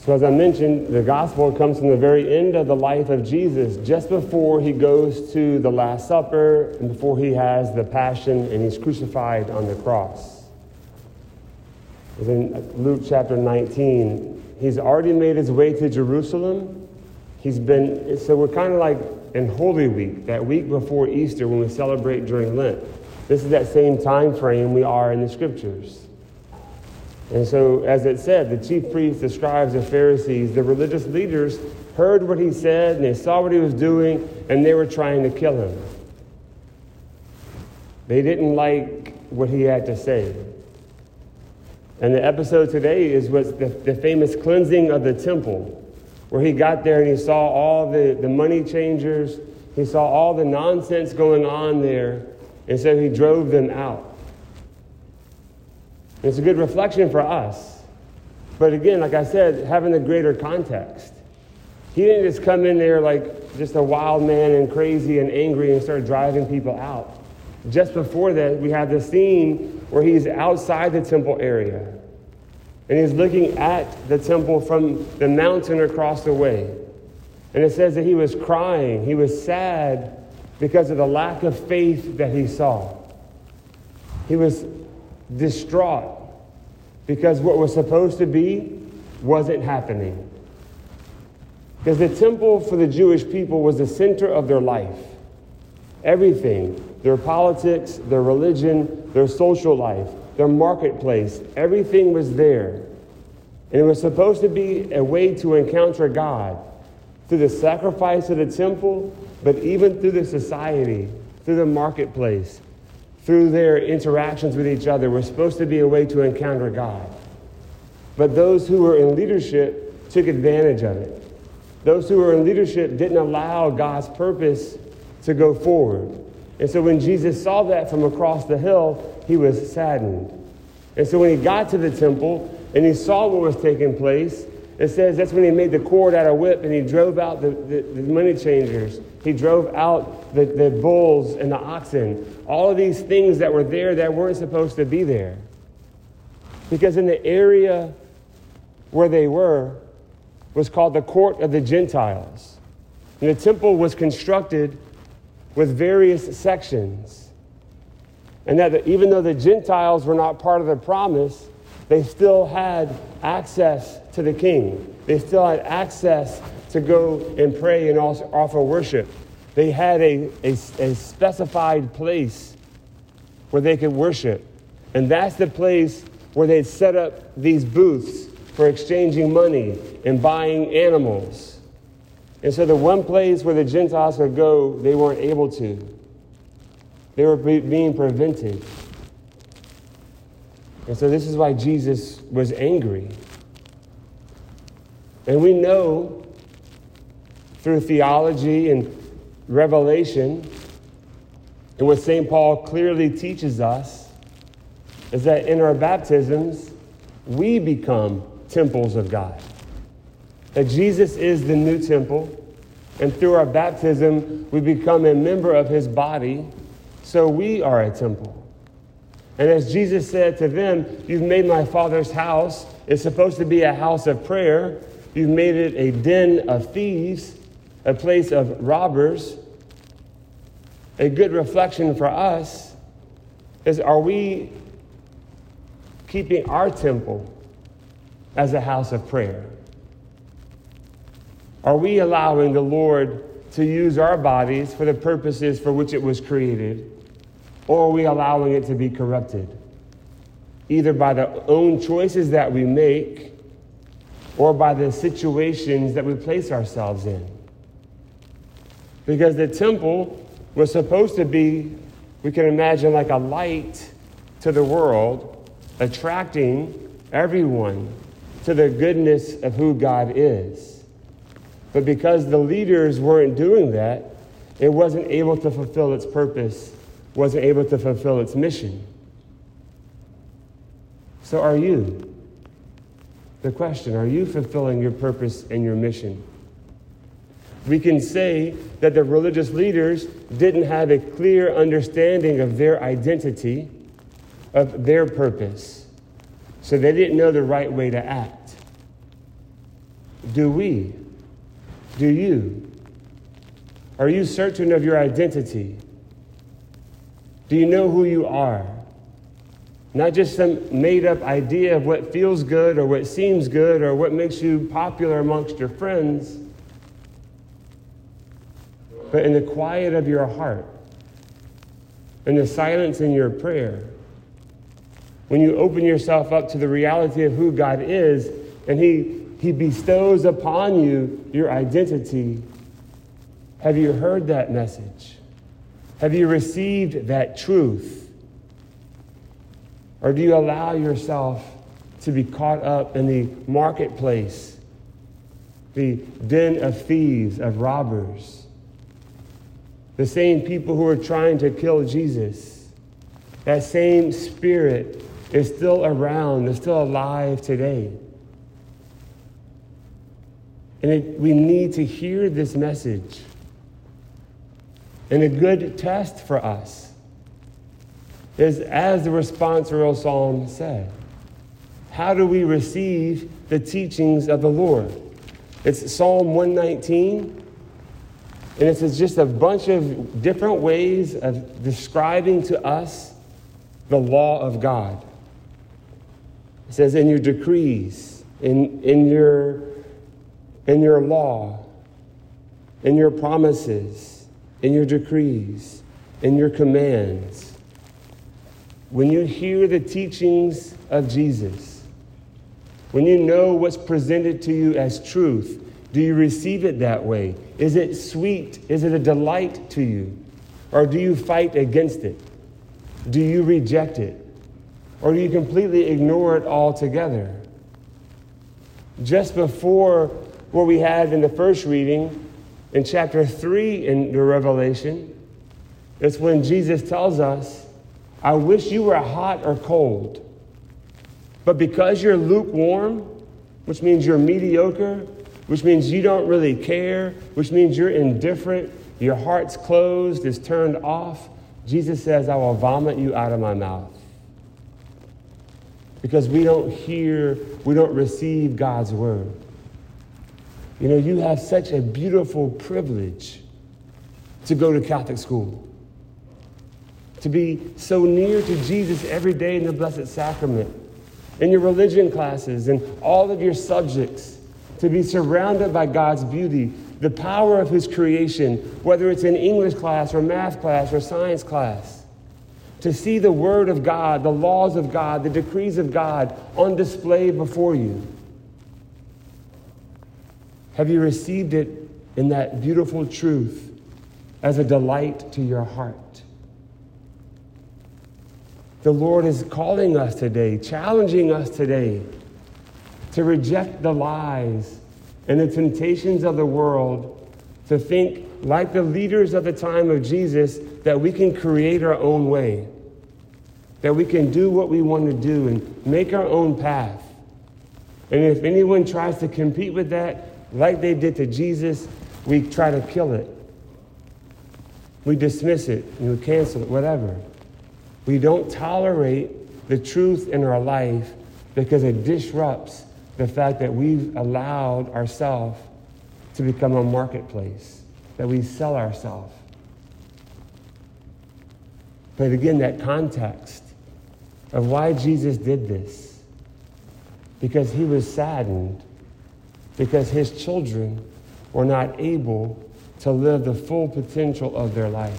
So as I mentioned, the gospel comes from the very end of the life of Jesus, just before he goes to the Last Supper and before he has the passion and he's crucified on the cross. In Luke chapter 19, he's already made his way to Jerusalem. So we're kind of like in Holy Week, that week before Easter when we celebrate during Lent. This is that same time frame we are in the scriptures. And so, as it said, the chief priests, the scribes, the Pharisees, the religious leaders heard what he said, and they saw what he was doing, and they were trying to kill him. They didn't like what he had to say. And the episode today is what's the famous cleansing of the temple, where he got there and he saw all the money changers, he saw all the nonsense going on there, and so he drove them out. It's a good reflection for us. But again, like I said, having the greater context. He didn't just come in there like just a wild man and crazy and angry and start driving people out. Just before that, we have the scene where he's outside the temple area. And he's looking at the temple from the mountain across the way. And it says that he was crying. He was sad because of the lack of faith that he saw. He was distraught because what was supposed to be wasn't happening. Because the temple for the Jewish people was the center of their life. Everything, their politics, their religion, their social life, their marketplace, everything was there. And it was supposed to be a way to encounter God through the sacrifice of the temple, but even through the society, through the marketplace, through their interactions with each other, was supposed to be a way to encounter God. But those who were in leadership took advantage of it. Those who were in leadership didn't allow God's purpose to go forward. And so when Jesus saw that from across the hill, he was saddened. And so when he got to the temple and he saw what was taking place, it says that's when he made the cord out of whip and he drove out the money changers. He drove out the bulls and the oxen. All of these things that were there that weren't supposed to be there. Because in the area where they were was called the court of the Gentiles. And the temple was constructed with various sections. And that even though the Gentiles were not part of the promise, they still had access to the king. They still had access to go and pray and also offer worship. They had a specified place where they could worship. And that's the place where they'd set up these booths for exchanging money and buying animals. And so the one place where the Gentiles could go, they weren't able to. They were being prevented. And so this is why Jesus was angry. And we know through theology and revelation, and what St. Paul clearly teaches us, is that in our baptisms, we become temples of God. That Jesus is the new temple, and through our baptism, we become a member of his body, so we are a temple. And as Jesus said to them, you've made my Father's house. It's supposed to be a house of prayer. You've made it a den of thieves, a place of robbers. A good reflection for us is, are we keeping our temple as a house of prayer? Are we allowing the Lord to use our bodies for the purposes for which it was created? Or are we allowing it to be corrupted? Either by the own choices that we make or by the situations that we place ourselves in. Because the temple was supposed to be, we can imagine, like a light to the world, attracting everyone to the goodness of who God is. But because the leaders weren't doing that, it wasn't able to fulfill its purpose, wasn't able to fulfill its mission. So are you? The question, are you fulfilling your purpose and your mission? We can say that the religious leaders didn't have a clear understanding of their identity, of their purpose. So they didn't know the right way to act. Do we? Do you? Are you certain of your identity? Do you know who you are? Not just some made-up idea of what feels good or what seems good or what makes you popular amongst your friends, but in the quiet of your heart, in the silence in your prayer, when you open yourself up to the reality of who God is, and He bestows upon you your identity, have you heard that message? Have you received that truth? Or do you allow yourself to be caught up in the marketplace, the den of thieves, of robbers, the same people who are trying to kill Jesus? That same spirit is still around, is still alive today. And we need to hear this message. And a good test for us is, as the responsorial psalm said, how do we receive the teachings of the Lord? It's Psalm 119, and it's just a bunch of different ways of describing to us the law of God. It says, in your decrees, in your law, in your promises, in your decrees, in your commands. When you hear the teachings of Jesus, when you know what's presented to you as truth, do you receive it that way? Is it sweet? Is it a delight to you? Or do you fight against it? Do you reject it? Or do you completely ignore it altogether? Just before what we had in the first reading, in chapter 3 in the Revelation, it's when Jesus tells us, I wish you were hot or cold. But because you're lukewarm, which means you're mediocre, which means you don't really care, which means you're indifferent, your heart's closed, is turned off, Jesus says, I will vomit you out of my mouth. Because we don't receive God's word. You know, you have such a beautiful privilege to go to Catholic school, to be so near to Jesus every day in the Blessed Sacrament, in your religion classes and all of your subjects, to be surrounded by God's beauty, the power of His creation, whether it's in English class or math class or science class, to see the Word of God, the laws of God, the decrees of God on display before you. Have you received it in that beautiful truth as a delight to your heart? The Lord is calling us today, challenging us today to reject the lies and the temptations of the world, to think like the leaders of the time of Jesus that we can create our own way, that we can do what we want to do and make our own path. And if anyone tries to compete with that, like they did to Jesus, we try to kill it. We dismiss it, we cancel it, whatever. We don't tolerate the truth in our life because it disrupts the fact that we've allowed ourselves to become a marketplace, that we sell ourselves. But again, that context of why Jesus did this, because He was saddened because His children were not able to live the full potential of their life.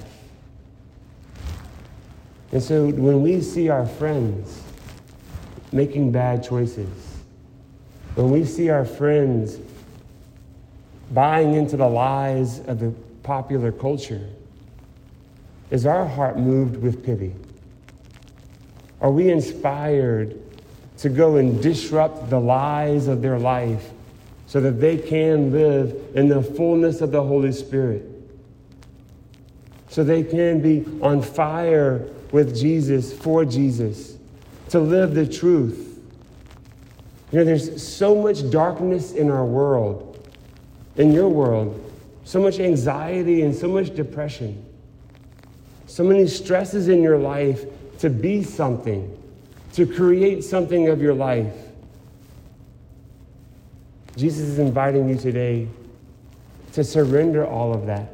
And so when we see our friends making bad choices, when we see our friends buying into the lies of the popular culture, is our heart moved with pity? Are we inspired to go and disrupt the lies of their life so that they can live in the fullness of the Holy Spirit? So they can be on fire with Jesus, for Jesus, to live the truth. You know, there's so much darkness in our world, in your world, so much anxiety and so much depression, so many stresses in your life to be something, to create something of your life. Jesus is inviting you today to surrender all of that,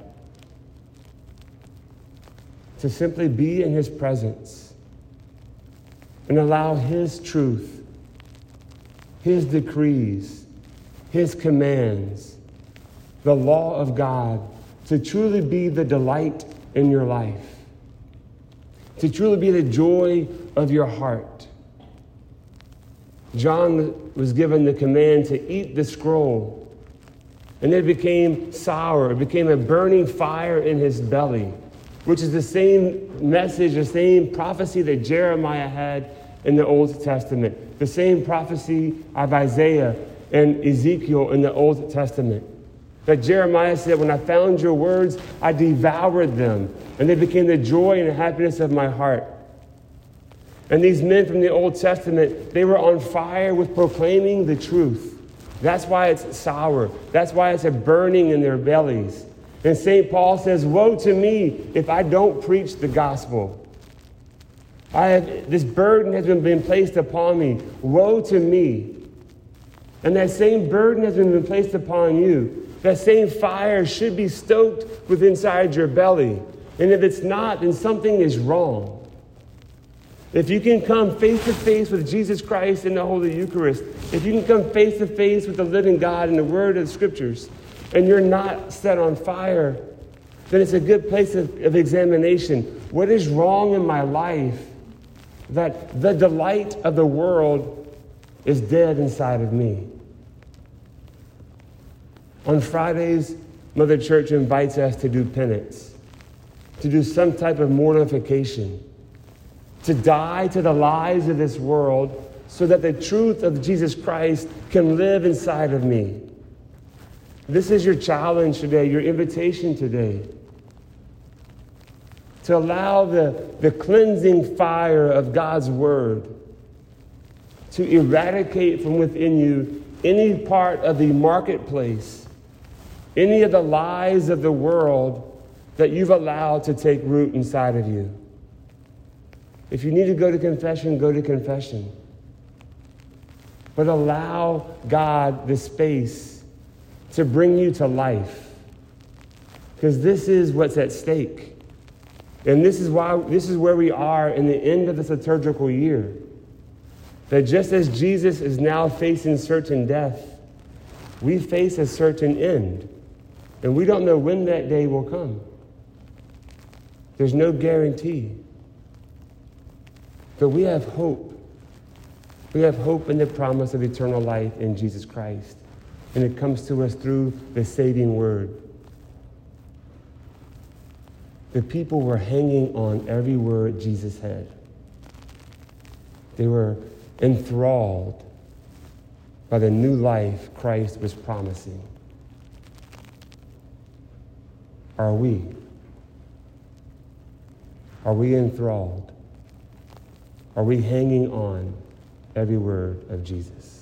to simply be in his presence and allow his truth, his decrees, his commands, the law of God to truly be the delight in your life, to truly be the joy of your heart. John was given the command to eat the scroll, and it became sour. It became a burning fire in his belly, which is the same message, the same prophecy that Jeremiah had in the Old Testament, the same prophecy of Isaiah and Ezekiel in the Old Testament. That Jeremiah said, when I found your words, I devoured them, and they became the joy and the happiness of my heart. And these men from the Old Testament, they were on fire with proclaiming the truth. That's why it's sour. That's why it's a burning in their bellies. And St. Paul says, woe to me if I don't preach the gospel. This burden has been placed upon me. Woe to me. And that same burden has been placed upon you. That same fire should be stoked within inside your belly. And if it's not, then something is wrong. If you can come face to face with Jesus Christ in the Holy Eucharist, if you can come face to face with the living God in the Word of the Scriptures, and you're not set on fire, then it's a good place of examination. What is wrong in my life that the delight of the world is dead inside of me? On Fridays, Mother Church invites us to do penance, to do some type of mortification, to die to the lies of this world so that the truth of Jesus Christ can live inside of me. This is your challenge today, your invitation today, to allow the cleansing fire of God's Word to eradicate from within you any part of the marketplace, any of the lies of the world that you've allowed to take root inside of you. If you need to go to confession, go to confession. But allow God the space to bring you to life. Because this is what's at stake. And this is where we are in the end of this liturgical year. That just as Jesus is now facing certain death, we face a certain end. And we don't know when that day will come. There's no guarantee. But we have hope. We have hope in the promise of eternal life in Jesus Christ. And it comes to us through the saving Word. The people were hanging on every word Jesus said. They were enthralled by the new life Christ was promising. Are we? Are we enthralled? Are we hanging on every word of Jesus?